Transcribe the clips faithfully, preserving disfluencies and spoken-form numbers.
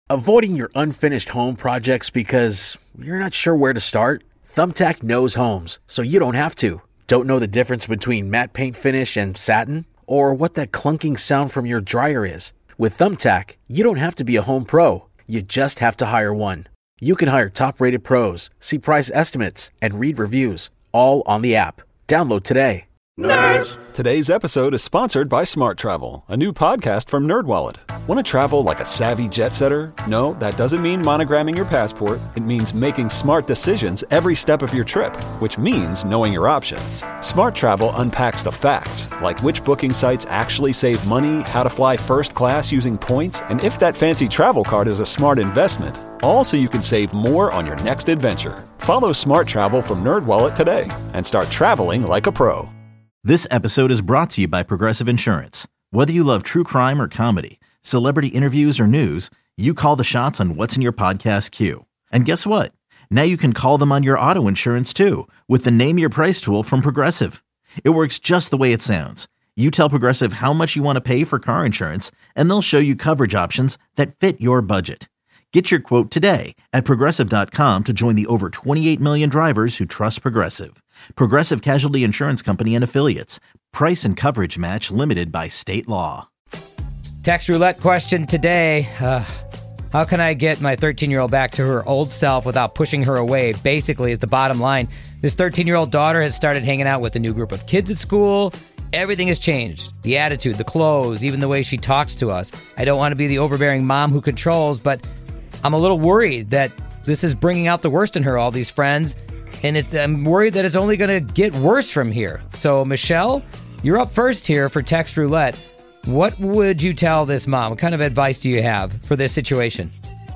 Avoiding your unfinished home projects because you're not sure where to start? Thumbtack knows homes, so you don't have to. Don't know the difference between matte paint finish and satin? Or what that clunking sound from your dryer is? With Thumbtack, you don't have to be a home pro. You just have to hire one. You can hire top-rated pros, see price estimates, and read reviews, all on the app. Download today. Nerds! Today's episode is sponsored by Smart Travel, a new podcast from NerdWallet. Want to travel like a savvy jet setter? No, that doesn't mean monogramming your passport. It means making smart decisions every step of your trip, which means knowing your options. Smart Travel unpacks the facts, like which booking sites actually save money, how to fly first class using points, and if that fancy travel card is a smart investment. All so you can save more on your next adventure. Follow Smart Travel from NerdWallet today and start traveling like a pro. This episode is brought to you by Progressive Insurance. Whether you love true crime or comedy, celebrity interviews or news, you call the shots on what's in your podcast queue. And guess what? Now you can call them on your auto insurance too with the Name Your Price tool from Progressive. It works just the way it sounds. You tell Progressive how much you want to pay for car insurance, and they'll show you coverage options that fit your budget. Get your quote today at Progressive dot com to join the over twenty-eight million drivers who trust Progressive. Progressive Casualty Insurance Company and Affiliates. Price and coverage match limited by state law. Text roulette question today. Uh, how can I get my thirteen-year-old back to her old self without pushing her away? Basically, is the bottom line. This thirteen-year-old daughter has started hanging out with a new group of kids at school. Everything has changed. The attitude, the clothes, even the way she talks to us. I don't want to be the overbearing mom who controls, but I'm a little worried that this is bringing out the worst in her, all these friends, and it, I'm worried that it's only going to get worse from here. So, Michelle, you're up first here for Text Roulette. What would you tell this mom? What kind of advice do you have for this situation?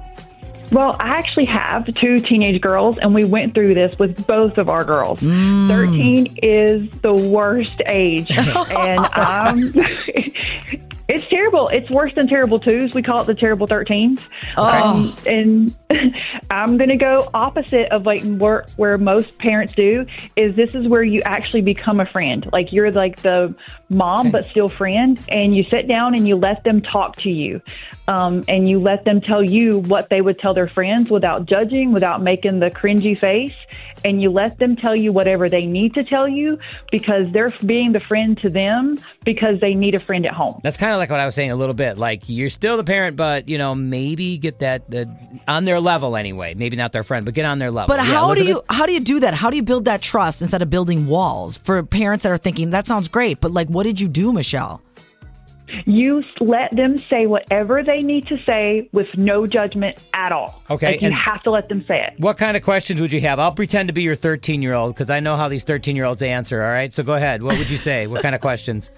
Well, I actually have two teenage girls, and we went through this with both of our girls. Mm. thirteen is the worst age, and um, it's terrible. It's worse than terrible twos. We call it the terrible thirteens. Oh. Um, and I'm going to go opposite of like where, where most parents do, is this is where you actually become a friend. Like you're like the mom, okay. but still friend, and you sit down and you let them talk to you. Um, and you let them tell you what they would tell their friends without judging, without making the cringy face. And you let them tell you whatever they need to tell you because they're being the friend to them because they need a friend at home. That's kind of like what I was saying a little bit. Like you're still the parent, but, you know, maybe get that the, on their level anyway. Maybe not their friend, but get on their level. But yeah, how Elizabeth? do you how do you do that? How do you build that trust instead of building walls for parents that are thinking, that sounds great, but like, what did you do, Michelle? You let them say whatever they need to say with no judgment at all. Okay. Like you have to let them say it. What kind of questions would you have? I'll pretend to be your thirteen-year-old because I know how these thirteen-year-olds answer, all right? So go ahead. What would you say? What kind of questions?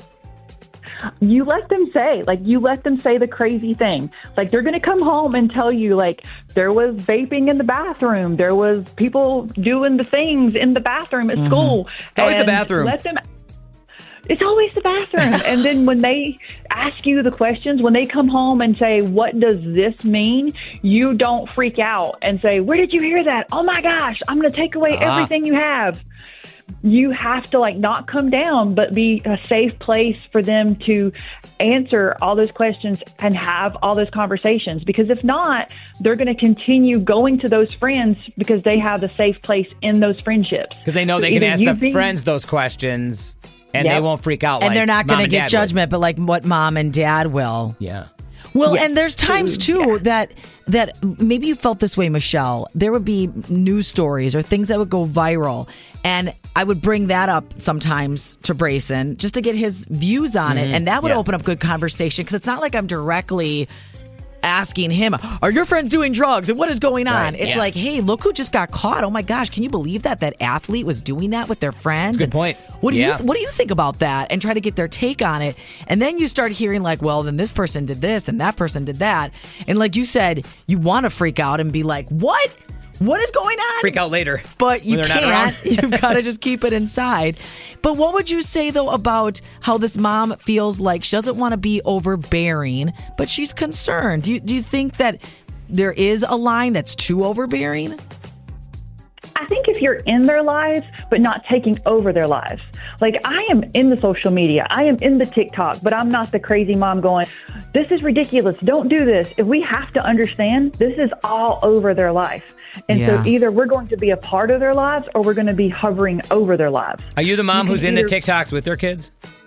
You let them say, like, you let them say the crazy thing. Like, they're going to come home and tell you, like, there was vaping in the bathroom. There was people doing the things in the bathroom at mm-hmm. school. It's always the bathroom. Let them... It's always the bathroom. And then when they ask you the questions, when they come home and say, what does this mean? You don't freak out and say, where did you hear that? Oh my gosh, I'm going to take away ah. everything you have. You have to like not come down, but be a safe place for them to answer all those questions and have all those conversations. Because if not, they're going to continue going to those friends because they have a safe place in those friendships. Because they know they so can ask the be- friends those questions. And yep. they won't freak out. And like they're not going to get judgment, would. but like what mom and dad will. Yeah. Well, yeah. and there's times too yeah. that that maybe you felt this way, Michelle. There would be news stories or things that would go viral, and I would bring that up sometimes to Brayson just to get his views on mm-hmm. it, and that would yeah. open up good conversation because it's not like I'm directly asking him, are your friends doing drugs and what is going on? Right, it's yeah. like, hey, look who just got caught. Oh my gosh, can you believe that that athlete was doing that with their friends? Good and point. What do yeah. you what do you think about that? And try to get their take on it. And then you start hearing like, well, then this person did this and that person did that. And like you said, you want to freak out and be like, what? What is going on? Freak out later. But you can't. You've got to just keep it inside. But what would you say, though, about how this mom feels like she doesn't want to be overbearing, but she's concerned? Do you, do you think that there is a line that's too overbearing? I think if you're in their lives, but not taking over their lives. Like, I am in the social media, I am in the TikTok, but I'm not the crazy mom going, this is ridiculous, don't do this. If we have to understand, this is all over their life. And Yeah. so either we're going to be a part of their lives or we're going to be hovering over their lives. Are you the mom You who's can in the either- TikToks with their kids?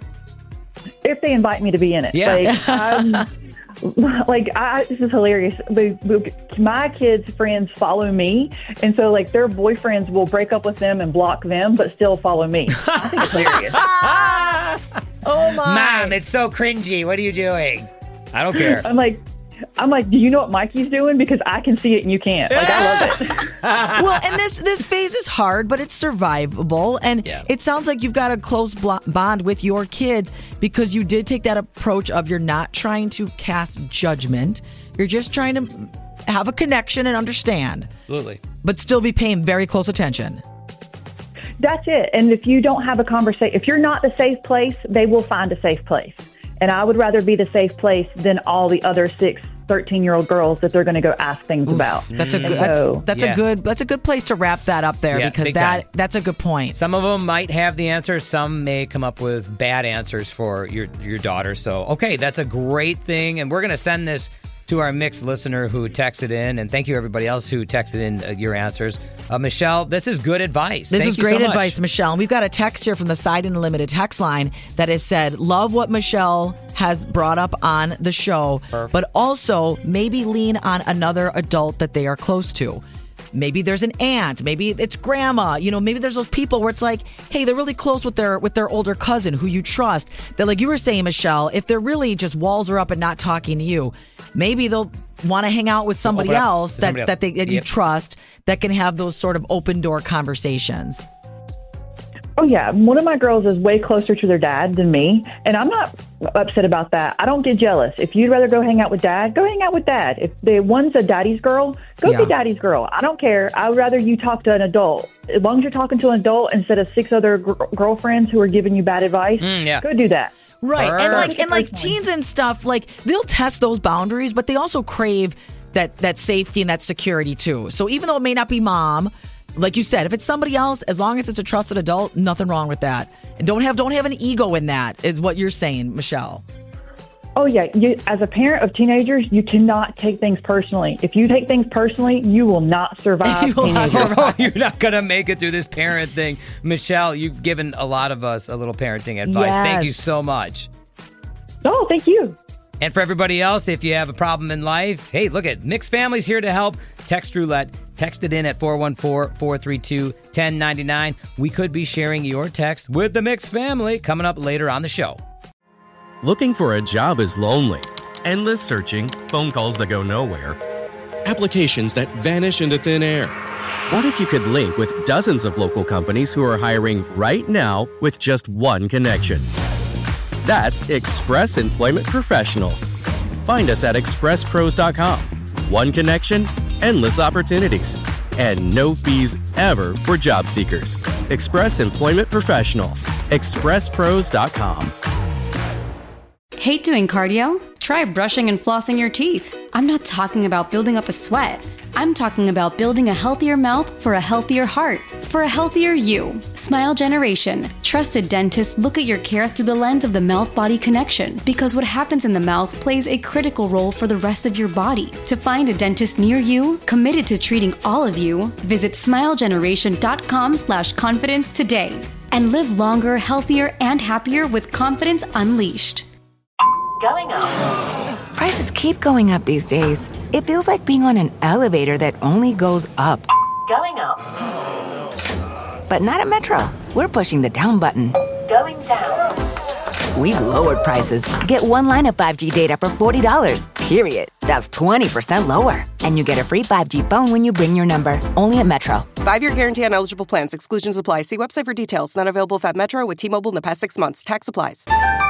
If they invite me to be in it. Yeah. Like, um, like I, this is hilarious. But, but my kids' friends follow me. And so, like, their boyfriends will break up with them and block them, but still follow me. I think it's hilarious. Oh, my. Mom, it's so cringy. What are you doing? I don't care. I'm like, I'm like, do you know what Mikey's doing? Because I can see it and you can't. Like, I love it. Well, and this this phase is hard, but it's survivable. And Yeah. it sounds like you've got a close blo- bond with your kids because you did take that approach of you're not trying to cast judgment. You're just trying to have a connection and understand, Absolutely. but still be paying very close attention. That's it. And if you don't have a conversation, if you're not the safe place, they will find a safe place. And I would rather be the safe place than all the other six, thirteen-year-old girls that they're going to go ask things about. That's a And good. That's, so- that's Yeah. a good. That's a good place to wrap that up there Yeah, because big that time. that's a good point. Some of them might have the answers. Some may come up with bad answers for your your daughter. So, okay, that's a great thing. And we're going to send this to our mixed listener who texted in. And thank you, everybody else who texted in uh, your answers. Uh, Michelle, this is good advice. This Thank is you great so much. advice, Michelle. And we've got a text here from the Side Unlimited text line that has said, love what Michelle has brought up on the show, Perfect. but also maybe lean on another adult that they are close to. Maybe there's an aunt, maybe it's grandma, you know, maybe there's those people where it's like, hey, they're really close with their with their older cousin who you trust. That, like you were saying, Michelle, if they're really just walls are up and not talking to you, maybe they'll want to hang out with somebody Open up else to that, somebody else. that they that you Yep. trust that can have those sort of open door conversations. Oh, yeah. One of my girls is way closer to their dad than me, and I'm not upset about that. I don't get jealous. If you'd rather go hang out with dad, go hang out with dad. If the one's a daddy's girl, go Yeah. be daddy's girl. I don't care. I would rather you talk to an adult. As long as you're talking to an adult instead of six other gr- girlfriends who are giving you bad advice, Mm, yeah. go do that. Right. And like Perfect. and like teens and stuff, like they'll test those boundaries, but they also crave that that safety and that security too. So even though it may not be mom, like you said, if it's somebody else, as long as it's a trusted adult, nothing wrong with that. And don't have don't have an ego in that, is what you're saying, Michelle. Oh, yeah. You, as a parent of teenagers, you cannot take things personally. If you take things personally, you will not survive You will not teenagers. survive. You're not going to make it through this parent thing. Michelle, you've given a lot of us a little parenting advice. Thank you Yes. so much. Oh, thank you. And for everybody else, if you have a problem in life, hey, look at Mixed Family's here to help. Text Roulette. Text it in at four one four, four three two, one zero nine nine. We could be sharing your text with the Mixed Family coming up later on the show. Looking for a job is lonely. Endless searching, phone calls that go nowhere, applications that vanish into thin air. What if you could link with dozens of local companies who are hiring right now with just one connection? That's Express Employment Professionals. Find us at express pros dot com. One connection, endless opportunities, and no fees ever for job seekers. Express Employment Professionals. express pros dot com. Hate doing cardio? Try brushing and flossing your teeth. I'm not talking about building up a sweat. I'm talking about building a healthier mouth for a healthier heart, for a healthier you. Smile Generation. Trusted dentists look at your care through the lens of the mouth-body connection because what happens in the mouth plays a critical role for the rest of your body. To find a dentist near you, committed to treating all of you, visit smile generation dot com slash confidence today and live longer, healthier, and happier with confidence unleashed. Going up. Prices keep going up these days. It feels like being on an elevator that only goes up. Going up. But not at Metro. We're pushing the down button. Going down. We've lowered prices. Get one line of five G data for forty dollars. Period. That's twenty percent lower. And you get a free five G phone when you bring your number. Only at Metro. Five-year guarantee on eligible plans. Exclusions apply. See website for details. Not available at Metro with T-Mobile in the past six months. Tax applies.